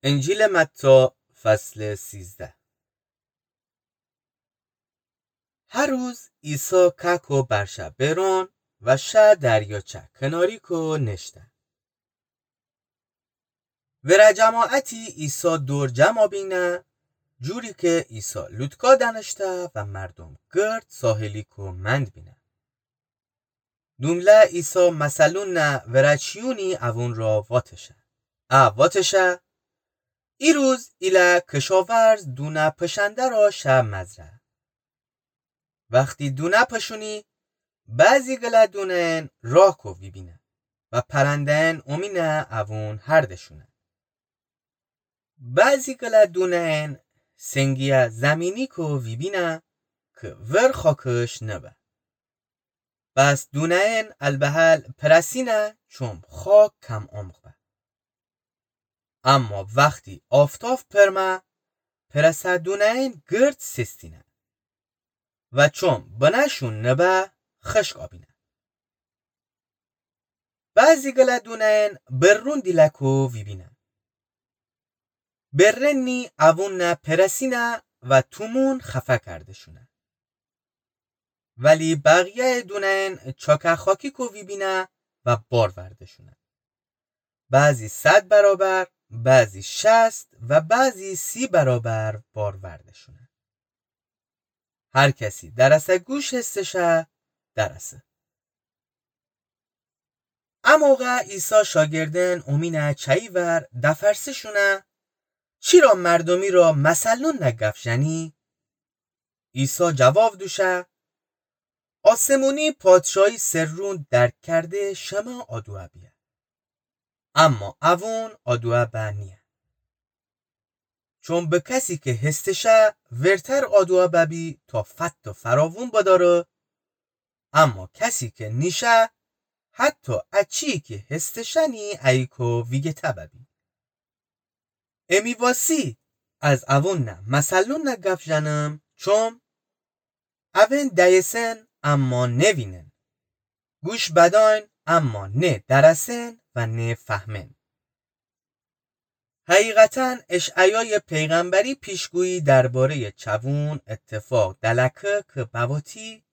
انجیل متی فصل 13. هر روز عیسی کاکو برشه برون و شه دریاچه کناری کو نشته. ورا جماعتی عیسی دور جمع بینه جوری که عیسی لطکا دانشته و مردم گرد ساحلی کو مند بینه. دومله عیسی مثلون نه ورا چیونی اوون را واتشه. واتشه ای روز ایله کشاورز دونه پشنده را شه مزره. وقتی دونه پشونی بعضی گله دونن راه کو بینه و پرندن امینه اوون هردشونه. بعضی گله دونن سنگیه زمینی کو بینه که ور خاکش نبه. بس دونن البهل پرسینه چون خاک کم عمق به. اما وقتی آفتاف پرمه پرسه دونن گرد سستینه و چون بنشون نبه خشک آبینه. بعضی گله دونن برون دیلکو بینه. برنی اوون نه پرسینه و تومون خفه کرده شونه. ولی بقیه دونن چاکه خاکی کو بینه و بار ورده شونه. بعضی 100 برابر، بعضی 60 و بعضی 30 برابر بار ورده شونه. هر کسی درسه گوش هستشه درسه. اموقع عیسی شاگردن امینه چایی ور دفرسه شونه چی را مردمی را مثلون نگفشنی؟ عیسی جواب دوشه آسمونی پادشاهی سرون درک کرده شما آدوه بیه. اما اوون آدوه بانیه. چون به کسی که هستشه ورتر آدوه ببی تا فت و فراوون بداره. اما کسی که نیشه حتی اچی که هستشنی ایکو ویگه تببی. امی واسی از اوون نه مثلون نگف جنم چون اوین دیسن اما نوینن. گوش بداین اما نه درسن و نه فهمن. حقیقتا اشعیای پیغمبری پیشگویی درباره چوون اتفاق دلکه که بواتی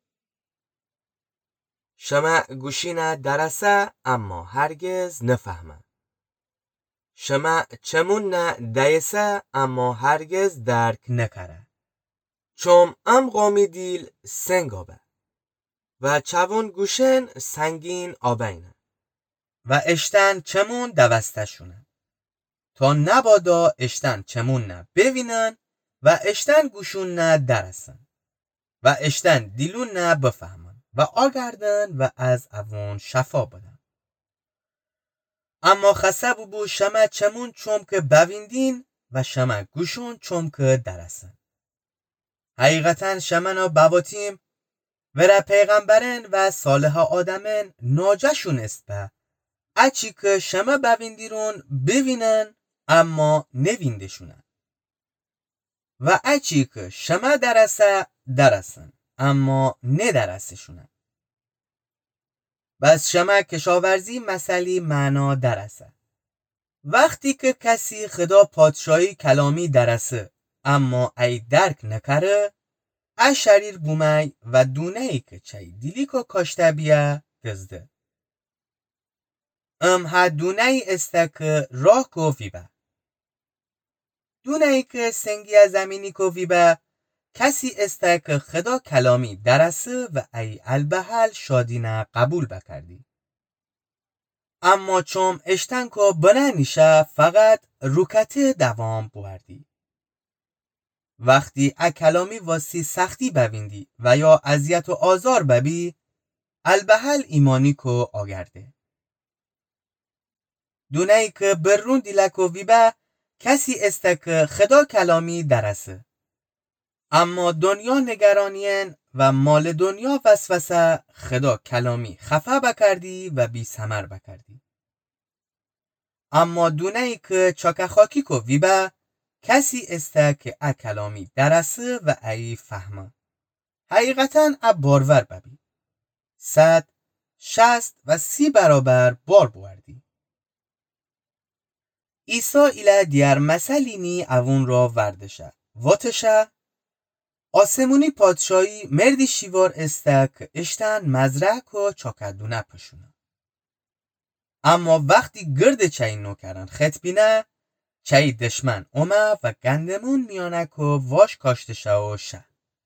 شما گوشینه درسه اما هرگز نفهمه. شما چمون نه دیسه اما هرگز درک نکره. چون ام قومی دیل سنگ آبه و چوون گوشن سنگین آبینه و اشتن چمون دوسته شونه تا نبادا اشتن چمون نه ببینن و اشتن گوشون نه درسن و اشتن دیلون نه بفهمن و آگردن و از اوون شفا بدن. اما خسب بو شما چمون چوم که بویندین و شما گوشون چوم که درسن. حقیقتا شما بواتیم ورا پیغمبرن و صالح آدمن ناجشون است به اچی که شما بویندیرون ببینن اما نویندشونن و اچی که شما درسه درسن اما ندرسشونن. بس شما کشاورزی مسئله معنا درسه. وقتی که کسی خدا پادشاهی کلامی درسه اما ای درک نکره ای شریر بومی و دونه ای که چای دیلی که کاشته بیه گزده. ها دونه ای استه که راه کو ویبه. دونه ای که سنگی زمینی کو ویبه کسی استه که خدا کلامی درسه و ای البهل شادینه قبول بکردی. اما چون اشتن که بنه نیشه فقط روکته دوام بوردی. وقتی کلامی واسی سختی ببیندی و یا اذیت و آزار ببی البهل ایمانی کو آگرده. دونه ای که برون دیلکو ویبه کسی استه که خدا کلامی درسه. اما دنیا نگرانین و مال دنیا وسوسه خدا کلامی خفه بکردی و بی ثمر بکردی. اما دونه ای که چاک خاکی کو ویبه کسی استه که کلامی درسه و ای فهمه. حقیقتا بارور ببی. 100 60 و 30 برابر بار بوردی. عیسی ایله دیار مسلینی اوون را وردشه واتشه آسمونی پادشاهی مردی شیوار استک اشتن مزرعک و چاکدونه پشونه. اما وقتی گرد چای نوکرن خط بینه چای دشمن اومه و گندمون میانک و واش کاشتشه و شه.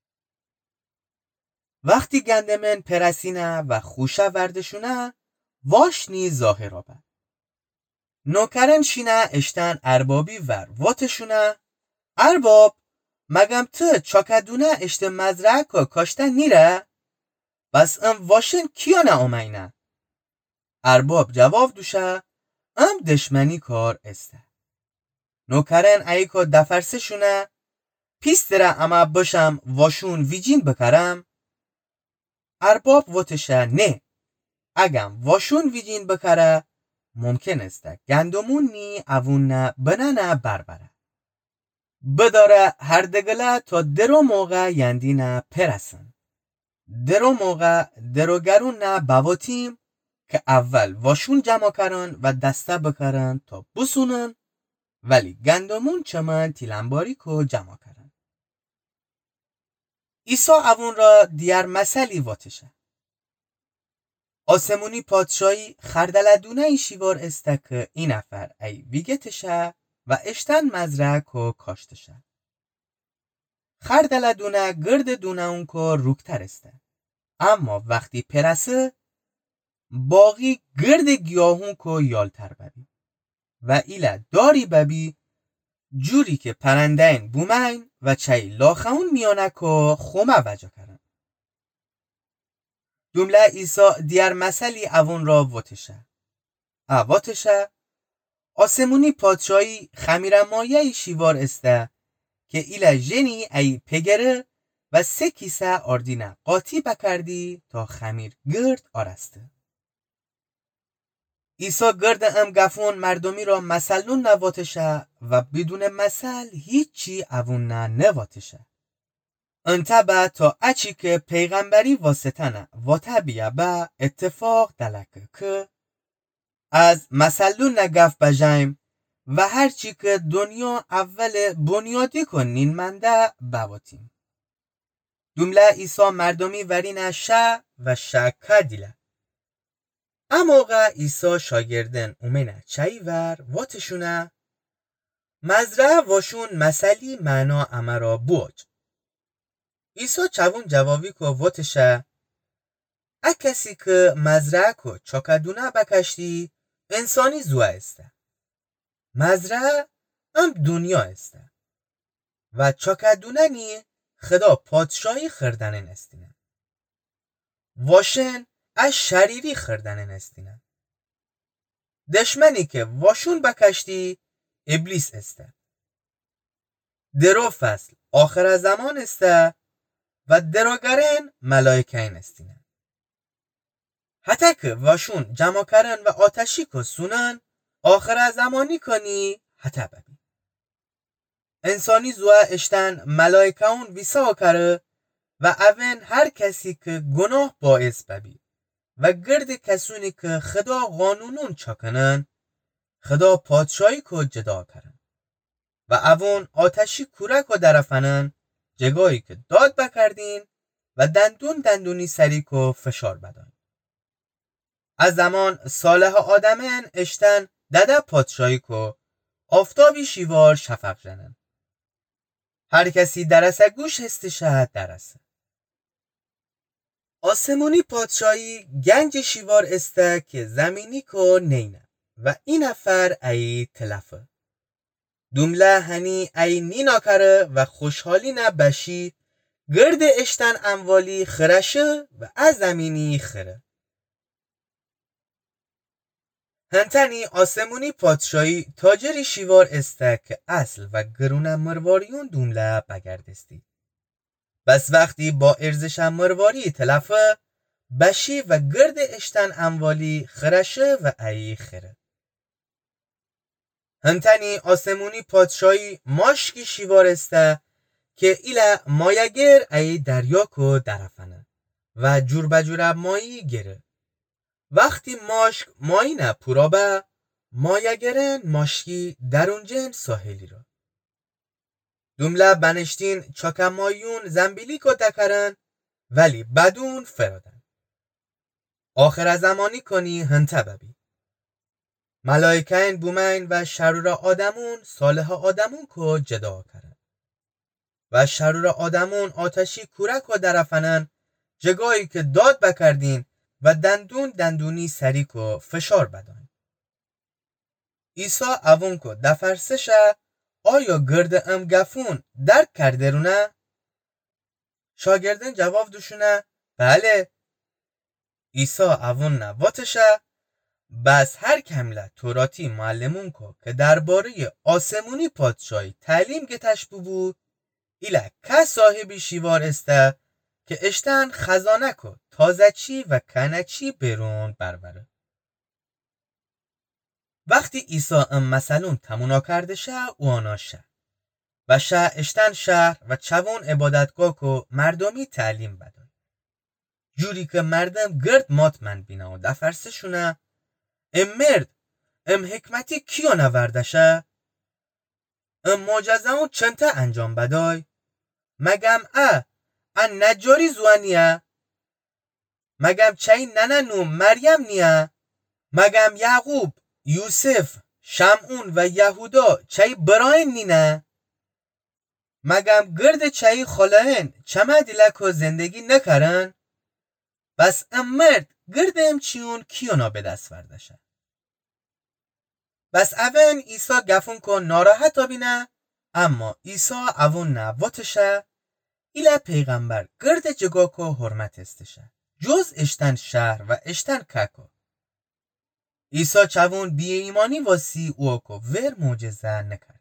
وقتی گندمن پرسینه و خوشه وردشونه واش نی ظاهر آبه. نوکرن شینه اشتن اربابی ور واتشونه ارباب مگم تو چاکدونه اشت مزرعک و کاشتن نیره؟ بس ام واشن کیانه اومینه؟ ارباب جواب دوشه ام دشمنی کار استه. نوکرن ایکو دفرسه شونه پیس دره اما باشم واشون ویجین بکرم؟ ارباب واتشه نه اگم واشون ویجین بکره ممکن استه گندمون نی اوون نه بننه بربره. بداره هر دگله تا درو موقع یندینه پرسن. درو موقع دروگرون نه بواتیم که اول واشون جمع کرن و دسته بکرن تا بسونن ولی گندمون چمن تیلنباری کو جمع کرن. عیسی اوون را دیار مسلی واتشه. آسمونی پادشاهی خردلدونه شیوار استه که این نفر ای ویگتشه و اشتن مزرعک و کاشتشه. خردلدونه گرد دونه اون که روکتر استه. اما وقتی پرسه باقی گرد گیاهون که یالتر ببی و ایله داری ببی جوری که پرندین بومین و چای لاخون میانه که خومه وجه کرن. جمله عیسی دیار مسلی اوون را واتشه. واتشه آسمونی پادشاهی خمیرمایه شیوار استه که ایله جنی ای پگره و 3 کیسه آردینه قاطی بکردی تا خمیر گرد آرسته. عیسی گرد ام گفون مردمی را مسلون نواتشه و بدون مسل هیچی اوون نواتشه. انتبه تا اچی که پیغمبری واسطنه واتبیه به اتفاق دلکه که از مسلون نگف بجایم و هرچی که دنیا اول بنیادی کنین منده بواتیم. جمله عیسی مردمی ورینه شه و شکه دیله. اموقع عیسی شاگردن اومنه چایی ور واتشونه مزرعه واشون مسلی معنا امرا بوج. عیسی چوون جوابی که واتشه کسی که مزرعه که چاکدونه بکشتی انسانی زوه استه. مزرعه هم دنیا استه و چاکدونه نی خدا پادشاهی خردنه نستینه. واشن از شریری خردنه نستینه. دشمنی که واشون بکشتی ابلیس استه. درو فصل آخر زمان استه و دروگرن ملائکین استینه. حتی که واشون جمع کرن و آتشی که سونن آخر زمانی کنی حتی ببین. انسانی زوه اشتن ملائکون ویسا کره و اون هر کسی که گناه باعث ببی و گرد کسونی که خدا قانونون چاکنن خدا پادشاهی که جدا کرن و اون آتشی کورک و درفنن جگایی که داد بکردین و دندونی سری که فشار بدن. از زمان صالح آدمن اشتن دده پادشاهی که آفتابی شیوار شفق جنن. هر کسی درسه گوش هستشه درسه. آسمونی پادشاهی گنج شیوار استه که زمینی که نینه و این نفر ای تلفه. دومله هنی ای نینا کره و خوشحالی نبشی گرد اشتن اموالی خرشه و از زمینی خره. هنتنی آسمونی پادشاهی تاجری شیوار استه که اصل و گرونه مرواریون دومله بگردستی. بس وقتی با ارزش مرواری تلفه بشی و گرد اشتن اموالی خرشه و ای خره. هنتنی آسمونی پادشاهی ماشکی شیوار استه که ایله مایگر ای دریا کو درفنه و جور بجور مایی گره. وقتی ماشک مایی نه پورابه مایگرن ماشکی درونجن ساحلی را. دوملا بنشتین چاکمایون زنبیلی که دکرن ولی بدون فرادن. آخر زمانی کنی هنته ببی. ملائکین بومین و شرور آدمون صالح آدمون که جدا کرن. و شرور آدمون آتشی کورک و درفنن جگایی که داد بکردین و دندونی سری که فشار بدن. عیسی اوون که دفرسشه آیا گرد ام گفون درک کرده رو نه؟ شاگردن جواب دوشونه بله. عیسی اوون نه واتشه بس هر کمله توراتی معلمون که درباره آسمونی پادشاهی تعلیم گتش بود ایله که صاحبی شیوار استه که اشتن خزانه که تازه چی و کنچی برون بربره. وقتی عیسی مثلون تمونا کرده شه او آناشه و شه اشتن شهر و چوون عبادتگاه که مردمی تعلیم بدن جوری که مردم گرد ماتمن بینه و دفرسه شونه مرد حکمتی کیو نورده شه معجزه اون چنته انجام بدای مگم نجاری زوانیه مگم چای نننو مریم نیه مگم یعقوب یوسف شمعون و یهودا چای براین نینه مگم گرد چای خلاهن چمه دیلکو زندگی نکرن بس مرد گرد چیون کیونا به دست وردشه بس اون عیسی گفون که ناراحت بینه اما عیسی اون نواتشه ایله پیغمبر گرد جگا که حرمت استشه جز اشتن شهر و اشتن ککو عیسی چوون بی ایمانی واسی او که ور معجزه نکرد